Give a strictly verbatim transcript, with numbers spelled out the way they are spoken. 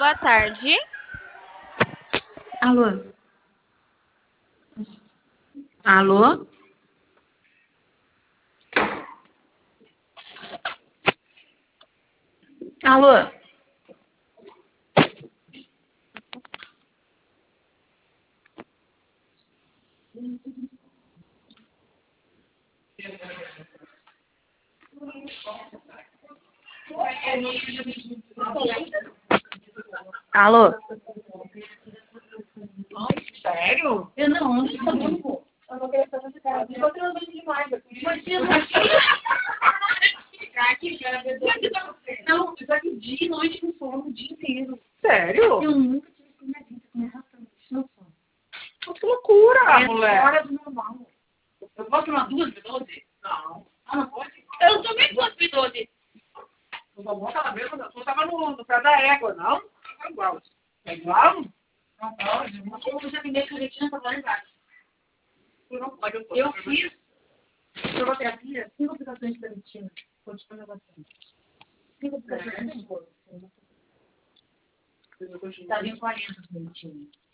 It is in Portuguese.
Boa tarde. Alô? Alô? Alô? Alô? Sério? Eu não, onde está mesmo? Eu vou querer fazer essa cara. Eu tô transando demais aqui. Imagina. Não, eu já vi dia e noite no sono, o dia inteiro. Sério? Eu nunca tive isso na minha vida, começa a isso não sono. Que loucura, É mulher. fora do normal. Eu posso tomar duas B doze? Não. Ah, não pode? Eu tomei duas B doze. Tu tomou aquela mesma? Tu tava no, no pé da égua, não? É igual. É igual? Não pode. Eu já me dei caretinha pra lá embaixo. Tu não pode. Eu, Eu fiz fisioterapia, cinco aplicações de caretina. Continua negociando. Cinco aplicações de caretina. Tá vindo quarenta de caretina.